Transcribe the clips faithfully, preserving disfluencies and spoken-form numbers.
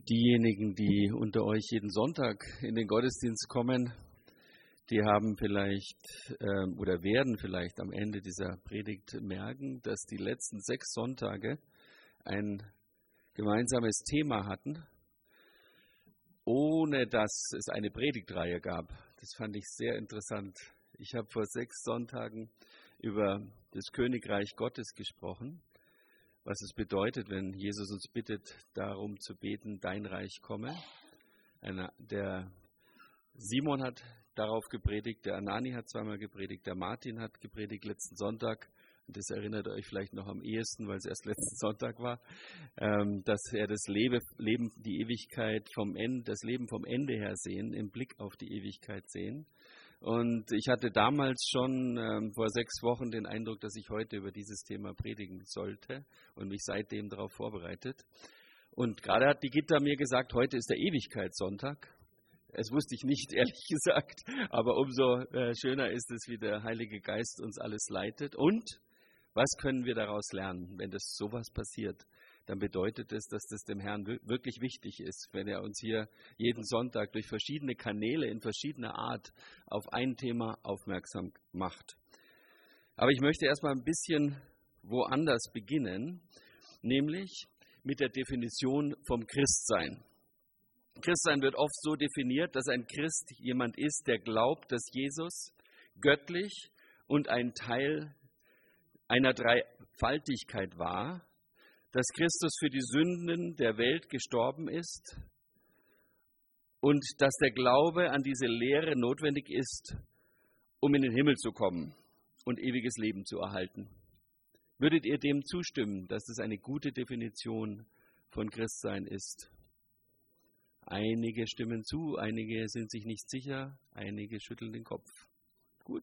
Diejenigen, die unter euch jeden Sonntag in den Gottesdienst kommen, die haben vielleicht ähm, oder werden vielleicht am Ende dieser Predigt merken, dass die letzten sechs Sonntage ein gemeinsames Thema hatten, ohne dass es eine Predigtreihe gab. Das fand ich sehr interessant. Ich habe vor sechs Sonntagen über das Königreich Gottes gesprochen, was es bedeutet, wenn Jesus uns bittet, darum zu beten, dein Reich komme. Einer, der Simon hat darauf gepredigt, der Anani hat zweimal gepredigt, der Martin hat gepredigt letzten Sonntag. Und das erinnert euch vielleicht noch am ehesten, weil es erst letzten Sonntag war, ähm, dass er das Leben, Leben, die Ewigkeit vom Ende, das Leben vom Ende her sehen, im Blick auf die Ewigkeit sehen. Und ich hatte damals schon ähm, vor sechs Wochen den Eindruck, dass ich heute über dieses Thema predigen sollte und mich seitdem darauf vorbereitet. Und gerade hat die Gitta mir gesagt, heute ist der Ewigkeitssonntag. Das wusste ich nicht, ehrlich gesagt, aber umso äh, schöner ist es, wie der Heilige Geist uns alles leitet. Und was können wir daraus lernen, wenn das sowas passiert? Dann bedeutet es, dass das dem Herrn wirklich wichtig ist, wenn er uns hier jeden Sonntag durch verschiedene Kanäle in verschiedener Art auf ein Thema aufmerksam macht. Aber ich möchte erstmal ein bisschen woanders beginnen, nämlich mit der Definition vom Christsein. Christsein wird oft so definiert, dass ein Christ jemand ist, der glaubt, dass Jesus göttlich und ein Teil einer Dreifaltigkeit war, dass Christus für die Sünden der Welt gestorben ist und dass der Glaube an diese Lehre notwendig ist, um in den Himmel zu kommen und ewiges Leben zu erhalten. Würdet ihr dem zustimmen, dass es eine gute Definition von Christsein ist? Einige stimmen zu, einige sind sich nicht sicher, einige schütteln den Kopf. Gut.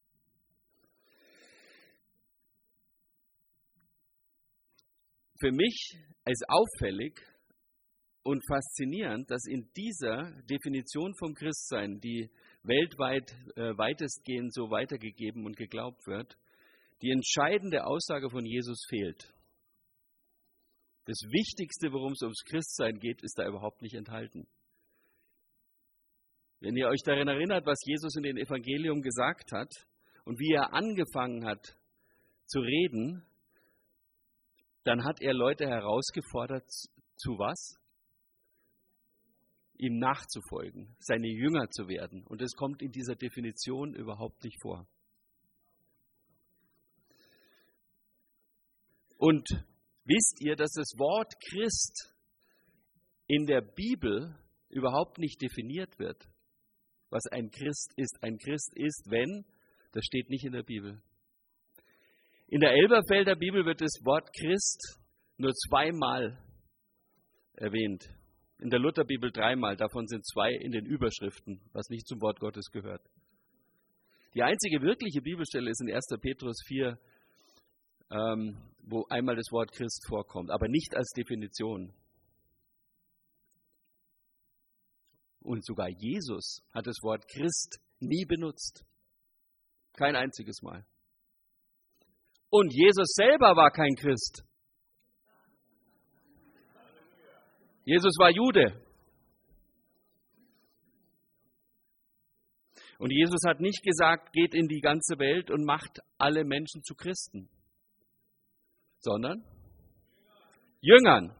Für mich ist auffällig und faszinierend, dass in dieser Definition vom Christsein, die weltweit äh, weitestgehend so weitergegeben und geglaubt wird, die entscheidende Aussage von Jesus fehlt. Das Wichtigste, worum es ums Christsein geht, ist da überhaupt nicht enthalten. Wenn ihr euch daran erinnert, was Jesus in den Evangelium gesagt hat und wie er angefangen hat zu reden, dann hat er Leute herausgefordert, zu was? Ihm nachzufolgen, seine Jünger zu werden. Und das kommt in dieser Definition überhaupt nicht vor. Und wisst ihr, dass das Wort Christ in der Bibel überhaupt nicht definiert wird? Was ein Christ ist. Ein Christ ist, wenn, das steht nicht in der Bibel. In der Elberfelder Bibel wird das Wort Christ nur zweimal erwähnt. In der Lutherbibel dreimal, davon sind zwei in den Überschriften, was nicht zum Wort Gottes gehört. Die einzige wirkliche Bibelstelle ist in erster Petrus vier, ähm, wo einmal das Wort Christ vorkommt, aber nicht als Definition. Und sogar Jesus hat das Wort Christ nie benutzt. Kein einziges Mal. Und Jesus selber war kein Christ. Jesus war Jude. Und Jesus hat nicht gesagt, geht in die ganze Welt und macht alle Menschen zu Christen, sondern Jüngern.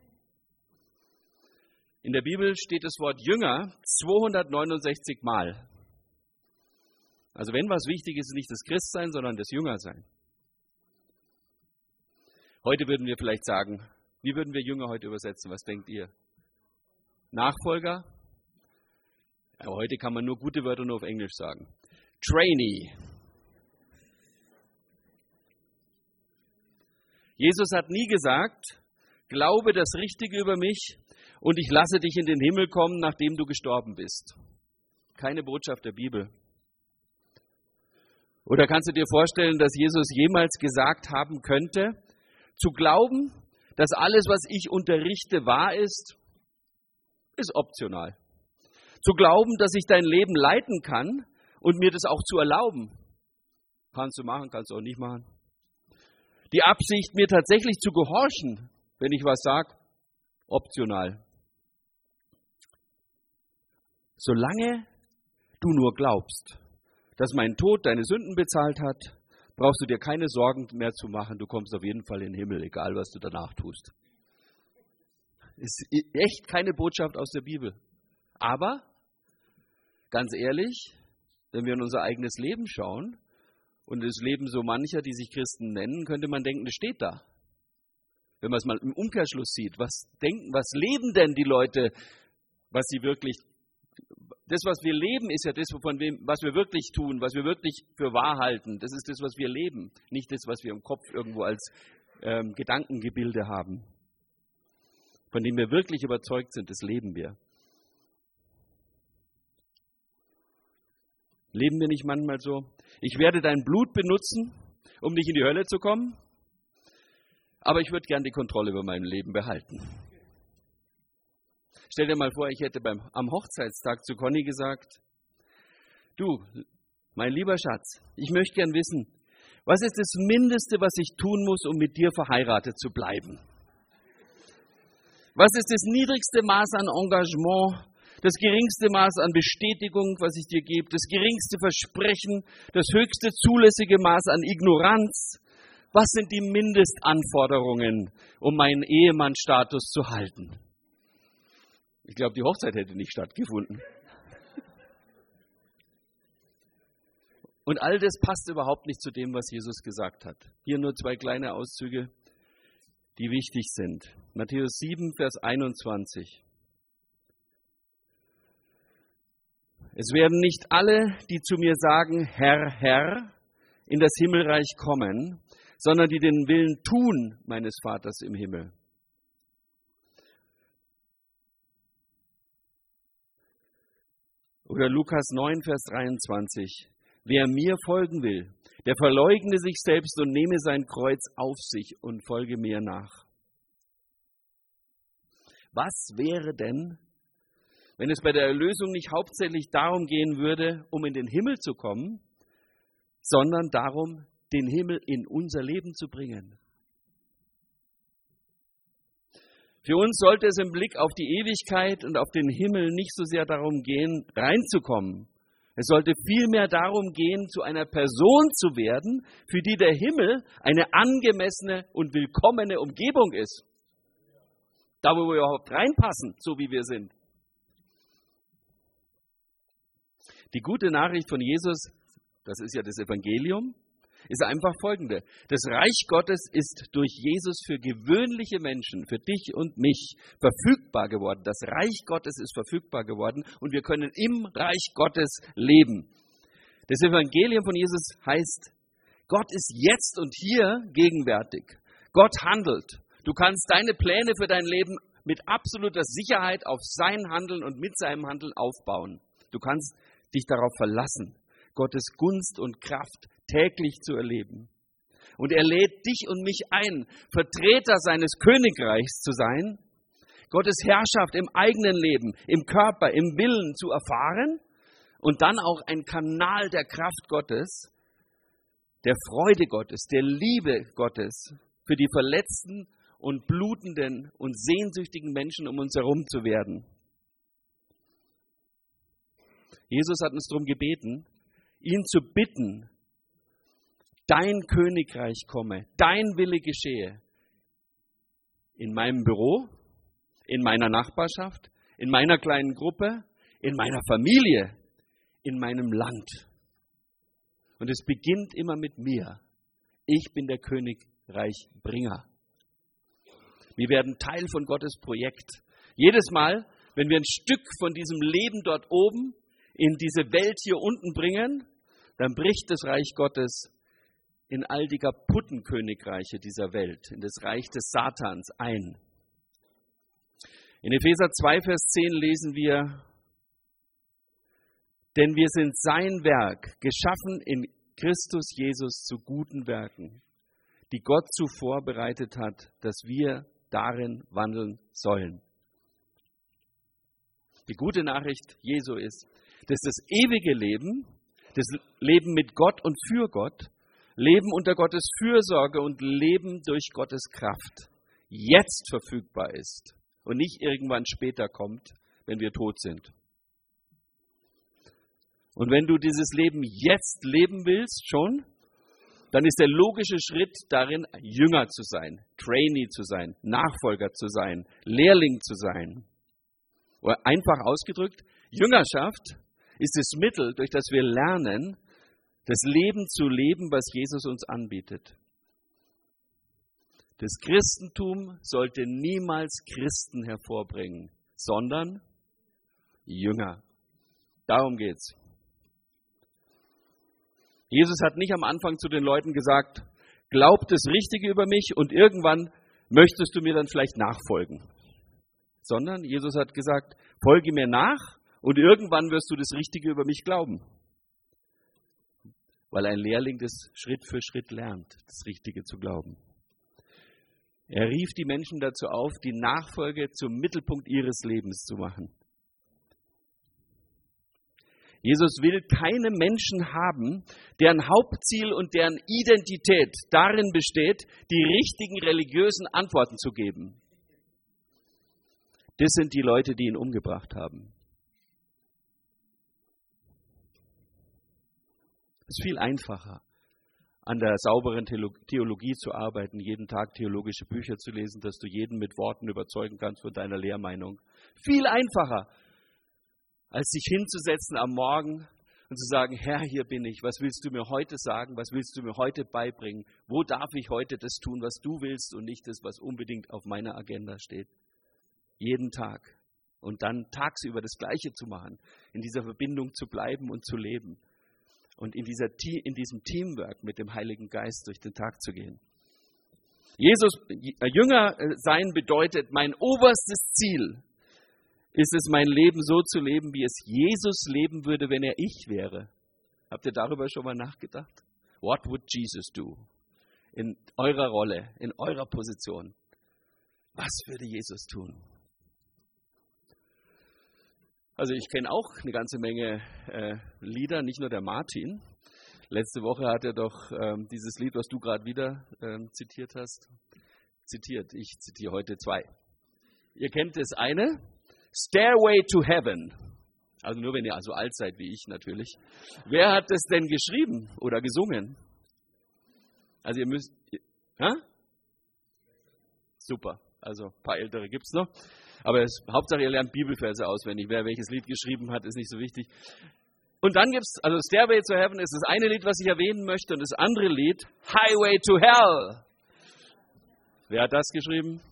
In der Bibel steht das Wort Jünger zweihundertneunundsechzig Mal. Also wenn was wichtig ist, ist nicht das Christsein, sondern das Jüngersein. Heute würden wir vielleicht sagen, wie würden wir Jünger heute übersetzen? Was denkt ihr? Nachfolger? Aber heute kann man nur gute Wörter nur auf Englisch sagen. Trainee. Jesus hat nie gesagt, glaube das Richtige über mich und ich lasse dich in den Himmel kommen, nachdem du gestorben bist. Keine Botschaft der Bibel. Oder kannst du dir vorstellen, dass Jesus jemals gesagt haben könnte, zu glauben, dass alles, was ich unterrichte, wahr ist, ist optional. Zu glauben, dass ich dein Leben leiten kann und mir das auch zu erlauben, kannst du machen, kannst du auch nicht machen. Die Absicht, mir tatsächlich zu gehorchen, wenn ich was sage, optional. Solange du nur glaubst, dass mein Tod deine Sünden bezahlt hat, brauchst du dir keine Sorgen mehr zu machen. Du kommst auf jeden Fall in den Himmel, egal was du danach tust. Ist echt keine Botschaft aus der Bibel. Aber, ganz ehrlich, wenn wir in unser eigenes Leben schauen und das Leben so mancher, die sich Christen nennen, könnte man denken, das steht da. Wenn man es mal im Umkehrschluss sieht, was denken, was leben denn die Leute, was sie wirklich, das, was wir leben, ist ja das, von wem, was wir wirklich tun, was wir wirklich für wahr halten. Das ist das, was wir leben, nicht das, was wir im Kopf irgendwo als ähm, Gedankengebilde haben. Von dem wir wirklich überzeugt sind, das leben wir. Leben wir nicht manchmal so? Ich werde dein Blut benutzen, um nicht in die Hölle zu kommen, aber ich würde gern die Kontrolle über mein Leben behalten. Stell dir mal vor, ich hätte beim, am Hochzeitstag zu Conny gesagt, du, mein lieber Schatz, ich möchte gern wissen, was ist das Mindeste, was ich tun muss, um mit dir verheiratet zu bleiben? Was ist das niedrigste Maß an Engagement, das geringste Maß an Bestätigung, was ich dir gebe, das geringste Versprechen, das höchste zulässige Maß an Ignoranz? Was sind die Mindestanforderungen, um meinen Ehemannsstatus zu halten? Ich glaube, die Hochzeit hätte nicht stattgefunden. Und all das passt überhaupt nicht zu dem, was Jesus gesagt hat. Hier nur zwei kleine Auszüge, die wichtig sind. Matthäus sieben, Vers einundzwanzig. Es werden nicht alle, die zu mir sagen, Herr, Herr, in das Himmelreich kommen, sondern die den Willen tun meines Vaters im Himmel. Oder Lukas neun, Vers dreiundzwanzig. Wer mir folgen will, der verleugne sich selbst und nehme sein Kreuz auf sich und folge mir nach. Was wäre denn, wenn es bei der Erlösung nicht hauptsächlich darum gehen würde, um in den Himmel zu kommen, sondern darum, den Himmel in unser Leben zu bringen? Für uns sollte es im Blick auf die Ewigkeit und auf den Himmel nicht so sehr darum gehen, reinzukommen. Es sollte vielmehr darum gehen, zu einer Person zu werden, für die der Himmel eine angemessene und willkommene Umgebung ist. Da, wo wir überhaupt reinpassen, so wie wir sind. Die gute Nachricht von Jesus, das ist ja das Evangelium, ist einfach folgende. Das Reich Gottes ist durch Jesus für gewöhnliche Menschen, für dich und mich, verfügbar geworden. Das Reich Gottes ist verfügbar geworden und wir können im Reich Gottes leben. Das Evangelium von Jesus heißt, Gott ist jetzt und hier gegenwärtig. Gott handelt. Du kannst deine Pläne für dein Leben mit absoluter Sicherheit auf sein Handeln und mit seinem Handeln aufbauen. Du kannst dich darauf verlassen, Gottes Gunst und Kraft täglich zu erleben. Und er lädt dich und mich ein, Vertreter seines Königreichs zu sein, Gottes Herrschaft im eigenen Leben, im Körper, im Willen zu erfahren und dann auch ein Kanal der Kraft Gottes, der Freude Gottes, der Liebe Gottes für die verletzten und blutenden und sehnsüchtigen Menschen um uns herum zu werden. Jesus hat uns darum gebeten, ihn zu bitten, dein Königreich komme, dein Wille geschehe. In meinem Büro, in meiner Nachbarschaft, in meiner kleinen Gruppe, in meiner Familie, in meinem Land. Und es beginnt immer mit mir. Ich bin der Königreichbringer. Wir werden Teil von Gottes Projekt. Jedes Mal, wenn wir ein Stück von diesem Leben dort oben in diese Welt hier unten bringen, dann bricht das Reich Gottes in all die kaputten Königreiche dieser Welt, in das Reich des Satans ein. In Epheser zwei, Vers zehn lesen wir, denn wir sind sein Werk, geschaffen in Christus Jesus zu guten Werken, die Gott zuvor bereitet hat, dass wir darin wandeln sollen. Die gute Nachricht Jesu ist, dass das ewige Leben, das Leben mit Gott und für Gott, Leben unter Gottes Fürsorge und Leben durch Gottes Kraft jetzt verfügbar ist und nicht irgendwann später kommt, wenn wir tot sind. Und wenn du dieses Leben jetzt leben willst, schon, dann ist der logische Schritt darin, Jünger zu sein, Trainee zu sein, Nachfolger zu sein, Lehrling zu sein. Oder einfach ausgedrückt, Jüngerschaft ist das Mittel, durch das wir lernen, das Leben zu leben, was Jesus uns anbietet. Das Christentum sollte niemals Christen hervorbringen, sondern Jünger. Darum geht's. Jesus hat nicht am Anfang zu den Leuten gesagt, glaub das Richtige über mich und irgendwann möchtest du mir dann vielleicht nachfolgen. Sondern Jesus hat gesagt, folge mir nach und irgendwann wirst du das Richtige über mich glauben. Weil ein Lehrling das Schritt für Schritt lernt, das Richtige zu glauben. Er rief die Menschen dazu auf, die Nachfolge zum Mittelpunkt ihres Lebens zu machen. Jesus will keine Menschen haben, deren Hauptziel und deren Identität darin besteht, die richtigen religiösen Antworten zu geben. Das sind die Leute, die ihn umgebracht haben. Es ist viel einfacher, an der sauberen Theologie zu arbeiten, jeden Tag theologische Bücher zu lesen, dass du jeden mit Worten überzeugen kannst von deiner Lehrmeinung. Viel einfacher, als sich hinzusetzen am Morgen und zu sagen, Herr, hier bin ich, was willst du mir heute sagen, was willst du mir heute beibringen, wo darf ich heute das tun, was du willst und nicht das, was unbedingt auf meiner Agenda steht. Jeden Tag. Und dann tagsüber das Gleiche zu machen, in dieser Verbindung zu bleiben und zu leben. Und in, dieser, in diesem Teamwork mit dem Heiligen Geist durch den Tag zu gehen. Jesus, Jünger sein bedeutet, mein oberstes Ziel ist es, mein Leben so zu leben, wie es Jesus leben würde, wenn er ich wäre. Habt ihr darüber schon mal nachgedacht? What would Jesus do? In eurer Rolle, in eurer Position. Was würde Jesus tun? Also ich kenne auch eine ganze Menge äh, Lieder, nicht nur der Martin. Letzte Woche hat er doch ähm, dieses Lied, was du gerade wieder ähm, zitiert hast, zitiert. Ich zitiere heute zwei. Ihr kennt das eine, Stairway to Heaven. Also nur wenn ihr also alt seid wie ich natürlich. Wer hat das denn geschrieben oder gesungen? Also ihr müsst... Hä? Super, also ein paar Ältere gibt es noch. Aber es, Hauptsache, ihr lernt Bibelverse auswendig. Wer welches Lied geschrieben hat, ist nicht so wichtig. Und dann gibt es, also Stairway to Heaven ist das eine Lied, was ich erwähnen möchte. Und das andere Lied, Highway to Hell. Wer hat das geschrieben?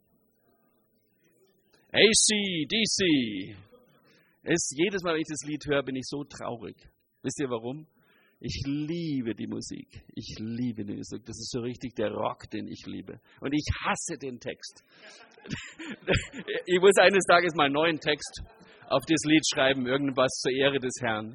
A C D C. Es, jedes Mal, wenn ich das Lied höre, bin ich so traurig. Wisst ihr warum? Ich liebe die Musik. Ich liebe die Musik. Das ist so richtig der Rock, den ich liebe. Und ich hasse den Text. Ich muss eines Tages mal einen neuen Text auf das Lied schreiben, irgendwas zur Ehre des Herrn.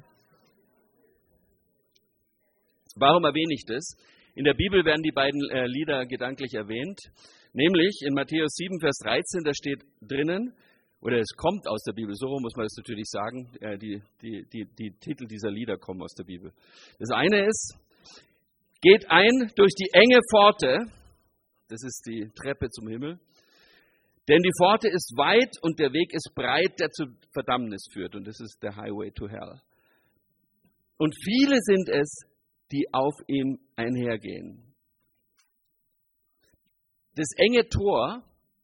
Warum erwähne ich das? In der Bibel werden die beiden äh, Lieder gedanklich erwähnt. Nämlich in Matthäus sieben, Vers dreizehn, da steht drinnen, oder es kommt aus der Bibel, so muss man das natürlich sagen, äh, die, die, die, die Titel dieser Lieder kommen aus der Bibel. Das eine ist, geht ein durch die enge Pforte, das ist die Treppe zum Himmel, denn die Pforte ist weit und der Weg ist breit, der zur Verdammnis führt. Und das ist der Highway to Hell. Und viele sind es, die auf ihm einhergehen. Das enge Tor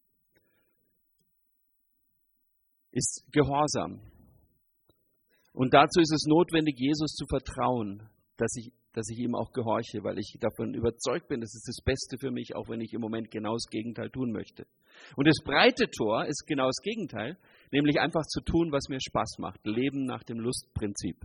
ist Gehorsam. Und dazu ist es notwendig, Jesus zu vertrauen, dass ich, dass ich ihm auch gehorche, weil ich davon überzeugt bin, das ist das Beste für mich, auch wenn ich im Moment genau das Gegenteil tun möchte. Und das breite Tor ist genau das Gegenteil, nämlich einfach zu tun, was mir Spaß macht. Leben nach dem Lustprinzip.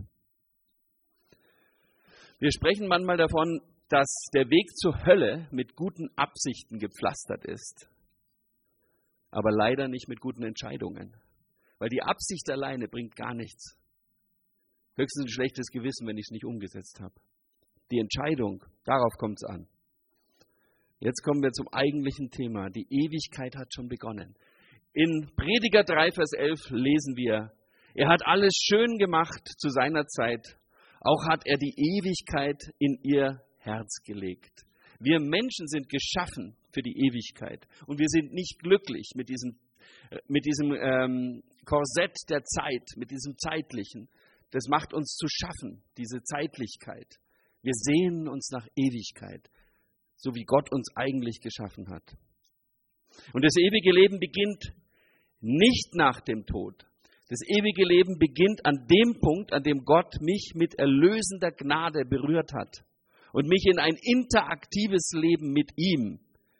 Wir sprechen manchmal davon, dass der Weg zur Hölle mit guten Absichten gepflastert ist, aber leider nicht mit guten Entscheidungen. Weil die Absicht alleine bringt gar nichts. Höchstens ein schlechtes Gewissen, wenn ich es nicht umgesetzt habe. Die Entscheidung, darauf kommt es an. Jetzt kommen wir zum eigentlichen Thema. Die Ewigkeit hat schon begonnen. In Prediger drei, Vers elf lesen wir, er hat alles schön gemacht zu seiner Zeit, auch hat er die Ewigkeit in ihr Herz gelegt. Wir Menschen sind geschaffen für die Ewigkeit und wir sind nicht glücklich mit diesem, mit diesem ähm, Korsett der Zeit, mit diesem Zeitlichen. das macht uns zu schaffen, diese Zeitlichkeit. Wir sehnen uns nach Ewigkeit, so wie Gott uns eigentlich geschaffen hat. Und das ewige Leben beginnt nicht nach dem Tod. Das ewige Leben beginnt an dem Punkt, an dem Gott mich mit erlösender Gnade berührt hat und mich in ein interaktives Leben mit ihm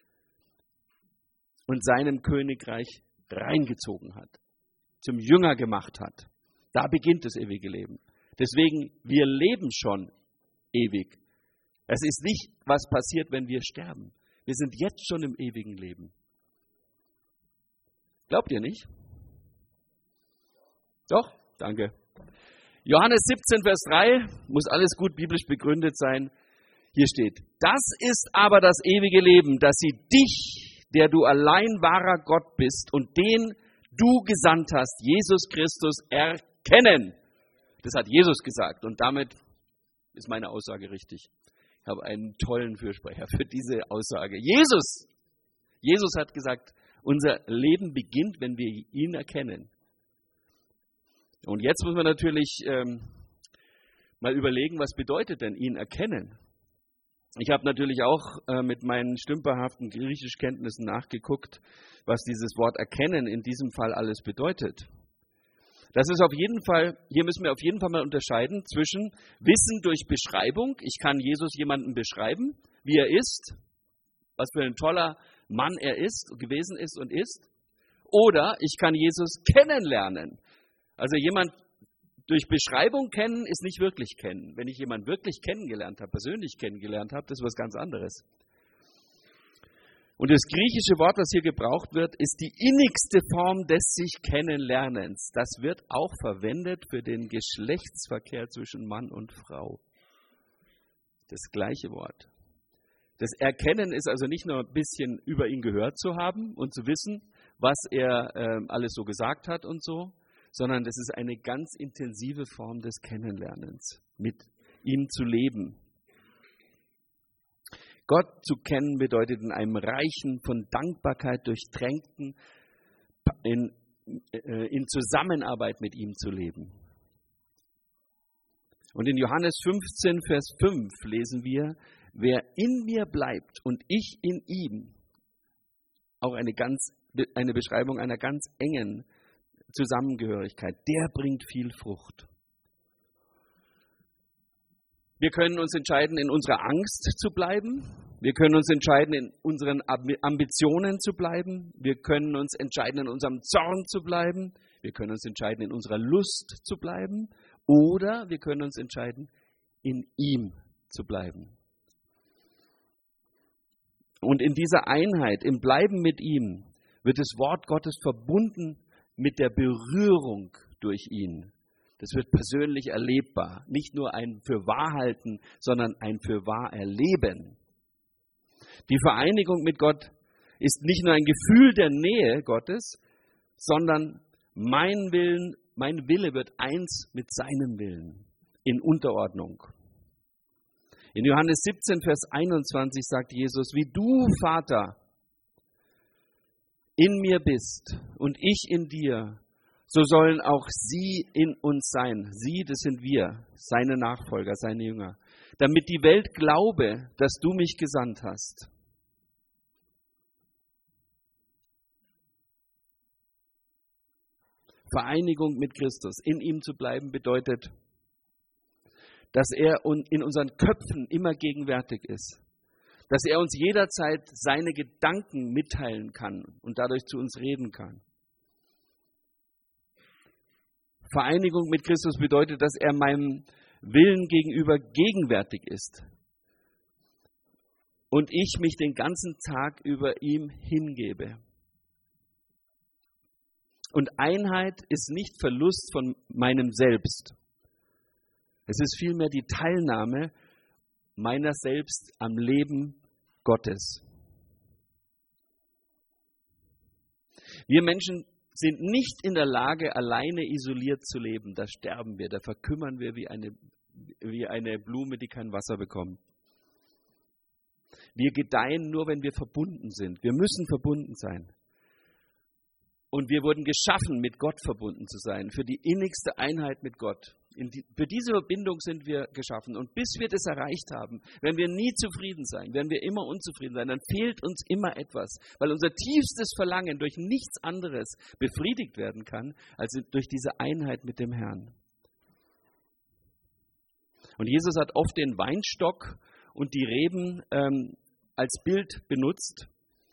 und seinem Königreich reingezogen hat, zum Jünger gemacht hat. Da beginnt das ewige Leben. Deswegen, wir leben schon ewig. Es ist nicht, was passiert, wenn wir sterben. Wir sind jetzt schon im ewigen Leben. Glaubt ihr nicht? Doch? Danke. Johannes siebzehn, Vers drei, muss alles gut biblisch begründet sein. Hier steht, das ist aber das ewige Leben, dass sie dich, der du allein wahrer Gott bist und den du gesandt hast, Jesus Christus, erkennen. Das hat Jesus gesagt und damit ist meine Aussage richtig. Ich habe einen tollen Fürsprecher für diese Aussage. Jesus! Jesus hat gesagt, unser Leben beginnt, wenn wir ihn erkennen. Und jetzt muss man natürlich ähm, mal überlegen, was bedeutet denn ihn erkennen? Ich habe natürlich auch äh, mit meinen stümperhaften Griechischkenntnissen nachgeguckt, was dieses Wort erkennen in diesem Fall alles bedeutet. Das ist auf jeden Fall, hier müssen wir auf jeden Fall mal unterscheiden zwischen Wissen durch Beschreibung. Ich kann Jesus jemanden beschreiben, wie er ist, was für ein toller Mann er ist, gewesen ist und ist. Oder ich kann Jesus kennenlernen. Also jemand durch Beschreibung kennen ist nicht wirklich kennen. Wenn ich jemanden wirklich kennengelernt habe, persönlich kennengelernt habe, das ist was ganz anderes. Und das griechische Wort, das hier gebraucht wird, ist die innigste Form des sich Kennenlernens. Das wird auch verwendet für den Geschlechtsverkehr zwischen Mann und Frau. Das gleiche Wort. Das Erkennen ist also nicht nur ein bisschen über ihn gehört zu haben und zu wissen, was er äh, alles so gesagt hat und so, sondern das ist eine ganz intensive Form des Kennenlernens, mit ihm zu leben. Gott zu kennen bedeutet in einem reichen, von Dankbarkeit durchtränkten, in, in Zusammenarbeit mit ihm zu leben. Und in Johannes fünfzehn, Vers fünf lesen wir, wer in mir bleibt und ich in ihm, auch eine, ganz, eine Beschreibung einer ganz engen Zusammengehörigkeit, der bringt viel Frucht. Wir können uns entscheiden, in unserer Angst zu bleiben. Wir können uns entscheiden, in unseren Ambitionen zu bleiben. Wir können uns entscheiden, in unserem Zorn zu bleiben. Wir können uns entscheiden, in unserer Lust zu bleiben. Oder wir können uns entscheiden, in ihm zu bleiben. Und in dieser Einheit, im Bleiben mit ihm, wird das Wort Gottes verbunden mit der Berührung durch ihn. Das wird persönlich erlebbar. Nicht nur ein Fürwahrhalten, sondern ein Fürwahrerleben. Die Vereinigung mit Gott ist nicht nur ein Gefühl der Nähe Gottes, sondern mein Willen, mein Wille wird eins mit seinem Willen in Unterordnung. In Johannes siebzehn, Vers einundzwanzig sagt Jesus, wie du, Vater, in mir bist und ich in dir, so sollen auch sie in uns sein. Sie, das sind wir, seine Nachfolger, seine Jünger. Damit die Welt glaube, dass du mich gesandt hast. Vereinigung mit Christus, in ihm zu bleiben, bedeutet, dass er in unseren Köpfen immer gegenwärtig ist. Dass er uns jederzeit seine Gedanken mitteilen kann und dadurch zu uns reden kann. Vereinigung mit Christus bedeutet, dass er meinem Willen gegenüber gegenwärtig ist und ich mich den ganzen Tag über ihm hingebe. Und Einheit ist nicht Verlust von meinem Selbst. Es ist vielmehr die Teilnahme meiner selbst am Leben Gottes. Wir Menschen sind nicht in der Lage, alleine isoliert zu leben. Da sterben wir, da verkümmern wir wie eine, wie eine Blume, die kein Wasser bekommt. Wir gedeihen nur, wenn wir verbunden sind. Wir müssen verbunden sein. Und wir wurden geschaffen, mit Gott verbunden zu sein, für die innigste Einheit mit Gott. Die, für diese Verbindung sind wir geschaffen. Und bis wir das erreicht haben, werden wir nie zufrieden sein, werden wir immer unzufrieden sein. Dann fehlt uns immer etwas, weil unser tiefstes Verlangen durch nichts anderes befriedigt werden kann, als durch diese Einheit mit dem Herrn. Und Jesus hat oft den Weinstock und die Reben ähm, als Bild benutzt.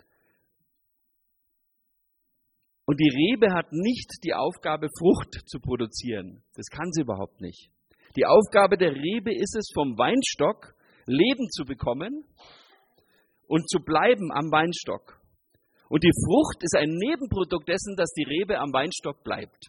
Und die Rebe hat nicht die Aufgabe, Frucht zu produzieren. Das kann sie überhaupt nicht. Die Aufgabe der Rebe ist es, vom Weinstock Leben zu bekommen und zu bleiben am Weinstock. Und die Frucht ist ein Nebenprodukt dessen, dass die Rebe am Weinstock bleibt.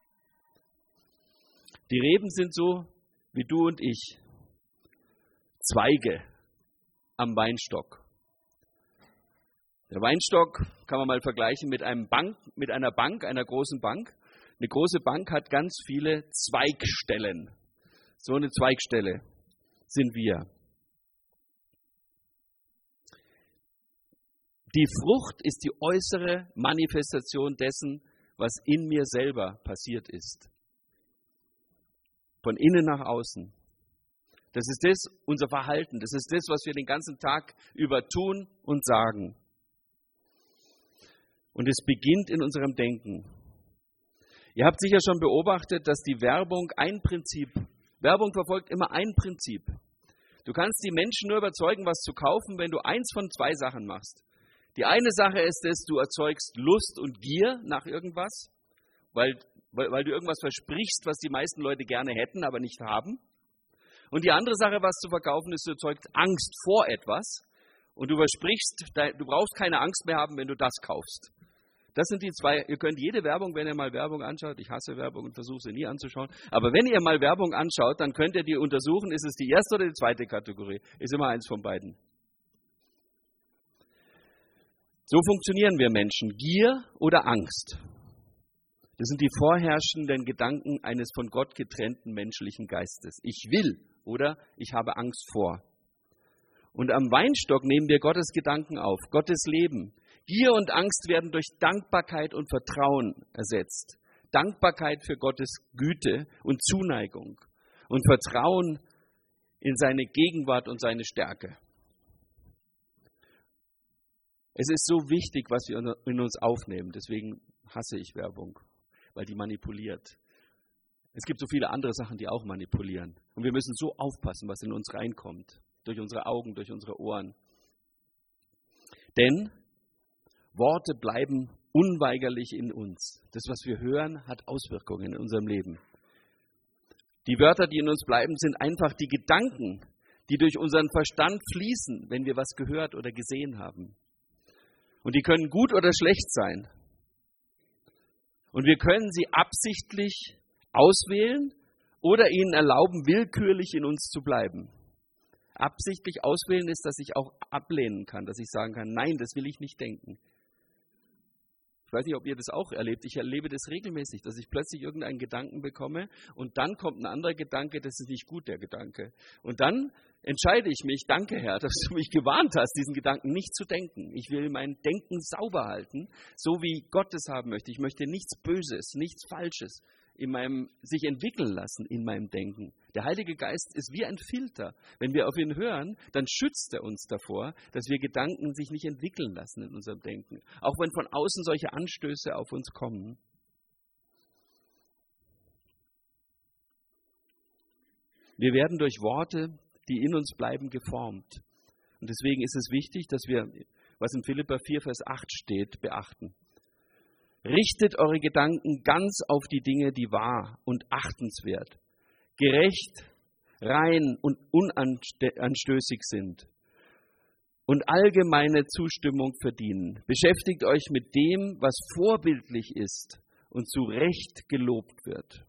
Die Reben sind so wie du und ich. Zweige am Weinstock. Der Weinstock kann man mal vergleichen mit einem Bank, mit einer Bank, einer großen Bank. Eine große Bank hat ganz viele Zweigstellen. So eine Zweigstelle sind wir. Die Frucht ist die äußere Manifestation dessen, was in mir selber passiert ist. Von innen nach außen. Das ist das, unser Verhalten. Das ist das, was wir den ganzen Tag über tun und sagen. Und es beginnt in unserem Denken. Ihr habt sicher schon beobachtet, dass die Werbung ein Prinzip, Werbung verfolgt immer ein Prinzip. Du kannst die Menschen nur überzeugen, was zu kaufen, wenn du eins von zwei Sachen machst. Die eine Sache ist es, du erzeugst Lust und Gier nach irgendwas, weil, weil, weil du irgendwas versprichst, was die meisten Leute gerne hätten, aber nicht haben. Und die andere Sache, was zu verkaufen ist, du erzeugst Angst vor etwas und du versprichst, du brauchst keine Angst mehr haben, wenn du das kaufst. Das sind die zwei, ihr könnt jede Werbung, wenn ihr mal Werbung anschaut, ich hasse Werbung und versuche sie nie anzuschauen, aber wenn ihr mal Werbung anschaut, dann könnt ihr die untersuchen, ist es die erste oder die zweite Kategorie, ist immer eins von beiden. So funktionieren wir Menschen, Gier oder Angst. Das sind die vorherrschenden Gedanken eines von Gott getrennten menschlichen Geistes. Ich will oder ich habe Angst vor. Und am Weinstock nehmen wir Gottes Gedanken auf, Gottes Leben. Gier und Angst werden durch Dankbarkeit und Vertrauen ersetzt. Dankbarkeit für Gottes Güte und Zuneigung und Vertrauen in seine Gegenwart und seine Stärke. Es ist so wichtig, was wir in uns aufnehmen. Deswegen hasse ich Werbung, weil die manipuliert. Es gibt so viele andere Sachen, die auch manipulieren. Und wir müssen so aufpassen, was in uns reinkommt. Durch unsere Augen, durch unsere Ohren. Denn Worte bleiben unweigerlich in uns. Das, was wir hören, hat Auswirkungen in unserem Leben. Die Wörter, die in uns bleiben, sind einfach die Gedanken, die durch unseren Verstand fließen, wenn wir was gehört oder gesehen haben. Und die können gut oder schlecht sein. Und wir können sie absichtlich auswählen oder ihnen erlauben, willkürlich in uns zu bleiben. Absichtlich auswählen ist, dass ich auch ablehnen kann, dass ich sagen kann, nein, das will ich nicht denken. Ich weiß nicht, ob ihr das auch erlebt. Ich erlebe das regelmäßig, dass ich plötzlich irgendeinen Gedanken bekomme und dann kommt ein anderer Gedanke, das ist nicht gut, der Gedanke. Und dann entscheide ich mich, danke Herr, dass du mich gewarnt hast, diesen Gedanken nicht zu denken. Ich will mein Denken sauber halten, so wie Gott es haben möchte. Ich möchte nichts Böses, nichts Falsches in meinem, sich entwickeln lassen in meinem Denken. Der Heilige Geist ist wie ein Filter. Wenn wir auf ihn hören, dann schützt er uns davor, dass wir Gedanken sich nicht entwickeln lassen in unserem Denken. Auch wenn von außen solche Anstöße auf uns kommen. Wir werden durch Worte, die in uns bleiben, geformt. Und deswegen ist es wichtig, dass wir, was in Philipper vier, Vers acht steht, beachten. Richtet eure Gedanken ganz auf die Dinge, die wahr und achtenswert, gerecht, rein und unanstößig sind und allgemeine Zustimmung verdienen. Beschäftigt euch mit dem, was vorbildlich ist und zu Recht gelobt wird.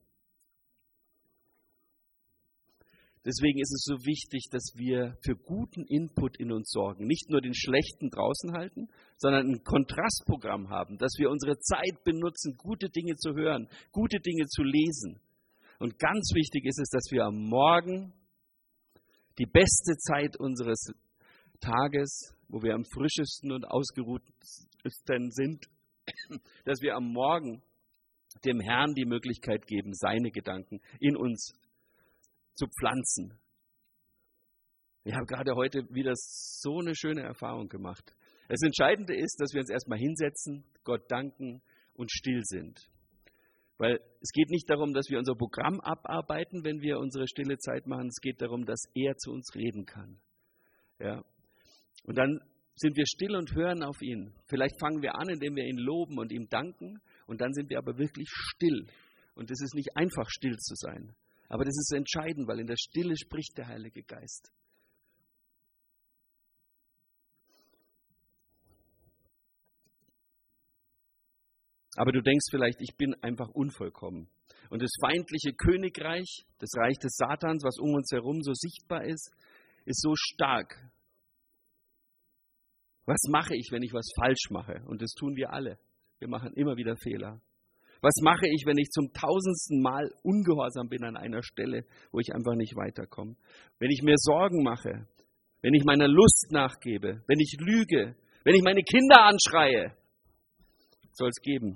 Deswegen ist es so wichtig, dass wir für guten Input in uns sorgen. Nicht nur den schlechten draußen halten, sondern ein Kontrastprogramm haben, dass wir unsere Zeit benutzen, gute Dinge zu hören, gute Dinge zu lesen. Und ganz wichtig ist es, dass wir am Morgen die beste Zeit unseres Tages, wo wir am frischesten und ausgeruhtesten sind, dass wir am Morgen dem Herrn die Möglichkeit geben, seine Gedanken in uns zu pflanzen. Ich habe gerade heute wieder so eine schöne Erfahrung gemacht. Das Entscheidende ist, dass wir uns erstmal hinsetzen, Gott danken und still sind. Weil es geht nicht darum, dass wir unser Programm abarbeiten, wenn wir unsere stille Zeit machen. Es geht darum, dass er zu uns reden kann. Ja. Und dann sind wir still und hören auf ihn. Vielleicht fangen wir an, indem wir ihn loben und ihm danken. Und dann sind wir aber wirklich still. Und es ist nicht einfach, still zu sein. Aber das ist entscheidend, weil in der Stille spricht der Heilige Geist. Aber du denkst vielleicht, ich bin einfach unvollkommen. Und das feindliche Königreich, das Reich des Satans, was um uns herum so sichtbar ist, ist so stark. Was mache ich, wenn ich was falsch mache? Und das tun wir alle. Wir machen immer wieder Fehler. Was mache ich, wenn ich zum tausendsten Mal ungehorsam bin an einer Stelle, wo ich einfach nicht weiterkomme? Wenn ich mir Sorgen mache, wenn ich meiner Lust nachgebe, wenn ich lüge, wenn ich meine Kinder anschreie, soll es geben.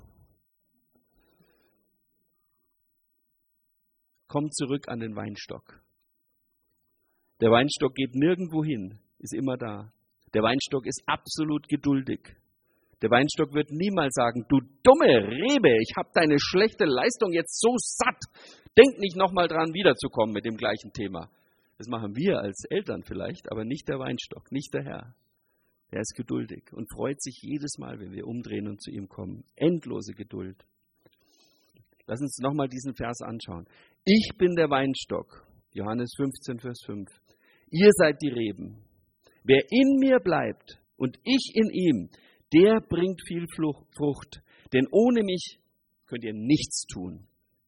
Komm zurück an den Weinstock. Der Weinstock geht nirgendwo hin, ist immer da. Der Weinstock ist absolut geduldig. Der Weinstock wird niemals sagen, du dumme Rebe, ich habe deine schlechte Leistung jetzt so satt. Denk nicht nochmal dran, wiederzukommen mit dem gleichen Thema. Das machen wir als Eltern vielleicht, aber nicht der Weinstock, nicht der Herr. Er ist geduldig und freut sich jedes Mal, wenn wir umdrehen und zu ihm kommen. Endlose Geduld. Lass uns nochmal diesen Vers anschauen. Ich bin der Weinstock, Johannes fünfzehn, Vers fünf. Ihr seid die Reben. Wer in mir bleibt und ich in ihm, der bringt viel Frucht. Denn ohne mich könnt ihr nichts tun.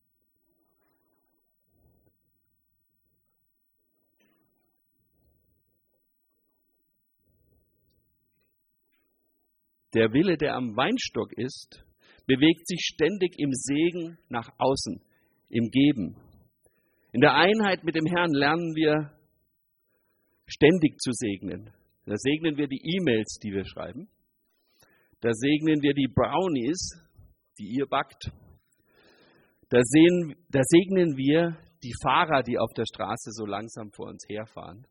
Der Wille, der am Weinstock ist, bewegt sich ständig im Segen nach außen, im Geben. In der Einheit mit dem Herrn lernen wir ständig zu segnen. Da segnen wir die E-Mails, die wir schreiben. Da segnen wir die Brownies, die ihr backt. Da, sehen, da segnen wir die Fahrer, die auf der Straße so langsam vor uns herfahren.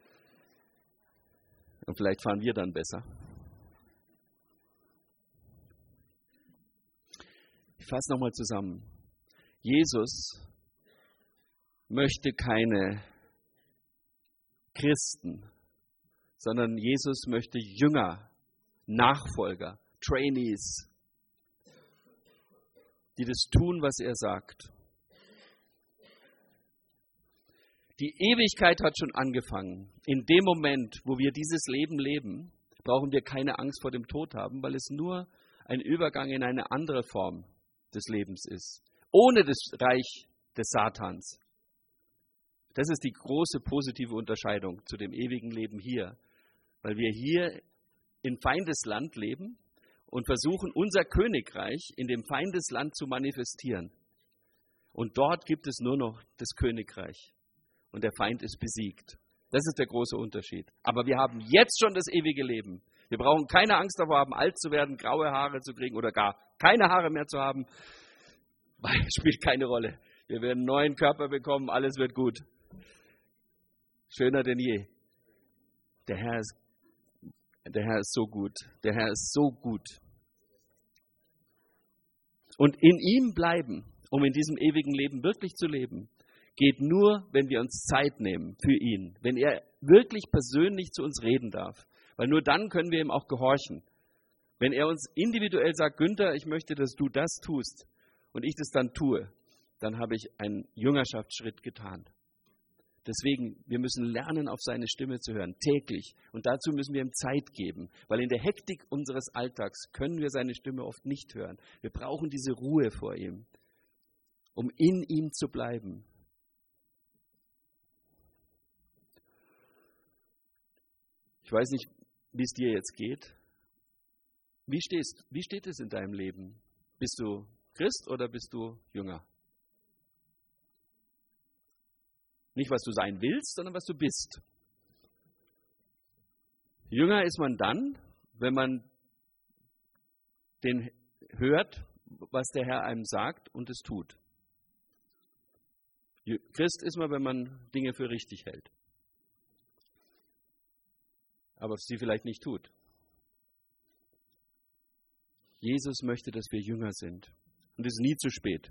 Und vielleicht fahren wir dann besser. Ich fasse nochmal zusammen. Jesus möchte keine Christen, sondern Jesus möchte Jünger, Nachfolger, Trainees, die das tun, was er sagt. Die Ewigkeit hat schon angefangen. In dem Moment, wo wir dieses Leben leben, brauchen wir keine Angst vor dem Tod haben, weil es nur ein Übergang in eine andere Form des Lebens ist. Ohne das Reich des Satans. Das ist die große positive Unterscheidung zu dem ewigen Leben hier. Weil wir hier in Feindesland leben und versuchen, unser Königreich in dem Feindesland zu manifestieren. Und dort gibt es nur noch das Königreich. Und der Feind ist besiegt. Das ist der große Unterschied. Aber wir haben jetzt schon das ewige Leben. Wir brauchen keine Angst davor haben, alt zu werden, graue Haare zu kriegen oder gar keine Haare mehr zu haben. Weil es spielt keine Rolle. Wir werden einen neuen Körper bekommen, alles wird gut. Schöner denn je. Der Herr ist, der Herr ist so gut. Der Herr ist so gut. Und in ihm bleiben, um in diesem ewigen Leben wirklich zu leben, geht nur, wenn wir uns Zeit nehmen für ihn. Wenn er wirklich persönlich zu uns reden darf. Weil nur dann können wir ihm auch gehorchen. Wenn er uns individuell sagt, Günther, ich möchte, dass du das tust und ich das dann tue, dann habe ich einen Jüngerschaftsschritt getan. Deswegen, wir müssen lernen, auf seine Stimme zu hören, täglich. Und dazu müssen wir ihm Zeit geben, weil in der Hektik unseres Alltags können wir seine Stimme oft nicht hören. Wir brauchen diese Ruhe vor ihm, um in ihm zu bleiben. Ich weiß nicht, wie es dir jetzt geht. Wie stehst, wie steht es in deinem Leben? Bist du Christ oder bist du Jünger? Nicht, was du sein willst, sondern was du bist. Jünger ist man dann, wenn man den hört, was der Herr einem sagt und es tut. Christ ist man, wenn man Dinge für richtig hält, aber sie vielleicht nicht tut. Jesus möchte, dass wir Jünger sind. Und es ist nie zu spät.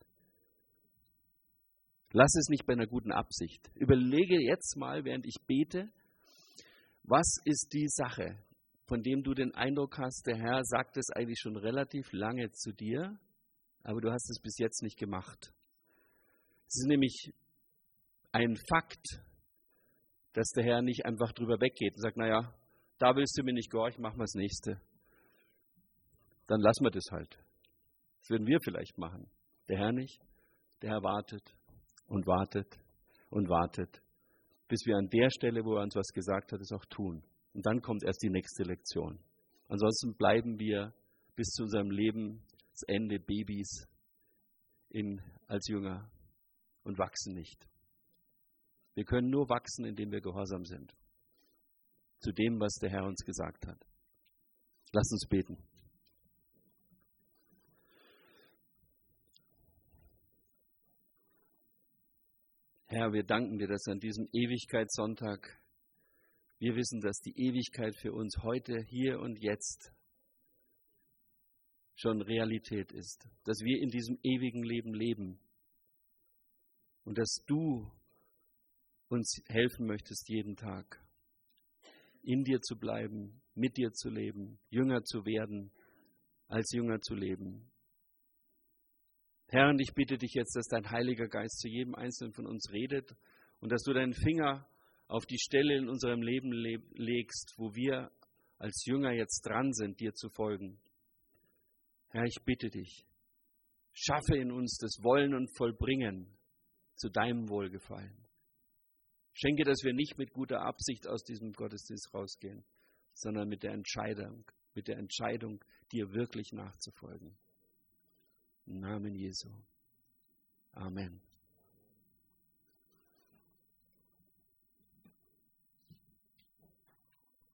Lass es nicht bei einer guten Absicht. Überlege jetzt mal, während ich bete, was ist die Sache, von dem du den Eindruck hast, der Herr sagt es eigentlich schon relativ lange zu dir, aber du hast es bis jetzt nicht gemacht. Es ist nämlich ein Fakt, dass der Herr nicht einfach drüber weggeht und sagt, naja, da willst du mir nicht gehorchen, machen wir das Nächste. Dann lassen wir das halt. Das würden wir vielleicht machen. Der Herr nicht. Der Herr wartet und wartet und wartet, bis wir an der Stelle, wo er uns was gesagt hat, es auch tun. Und dann kommt erst die nächste Lektion. Ansonsten bleiben wir bis zu unserem Lebensende Babys in, als Jünger und wachsen nicht. Wir können nur wachsen, indem wir gehorsam sind. Zu dem, was der Herr uns gesagt hat. Lass uns beten. Herr, wir danken dir, dass an diesem Ewigkeitssonntag wir wissen, dass die Ewigkeit für uns heute, hier und jetzt schon Realität ist. Dass wir in diesem ewigen Leben leben. Und dass du uns helfen möchtest jeden Tag, in dir zu bleiben, mit dir zu leben, Jünger zu werden, als Jünger zu leben. Herr, und ich bitte dich jetzt, dass dein Heiliger Geist zu jedem Einzelnen von uns redet und dass du deinen Finger auf die Stelle in unserem Leben legst, wo wir als Jünger jetzt dran sind, dir zu folgen. Herr, ich bitte dich, schaffe in uns das Wollen und Vollbringen zu deinem Wohlgefallen. Schenke, dass wir nicht mit guter Absicht aus diesem Gottesdienst rausgehen, sondern mit der Entscheidung, mit der Entscheidung, dir wirklich nachzufolgen. Im Namen Jesu. Amen.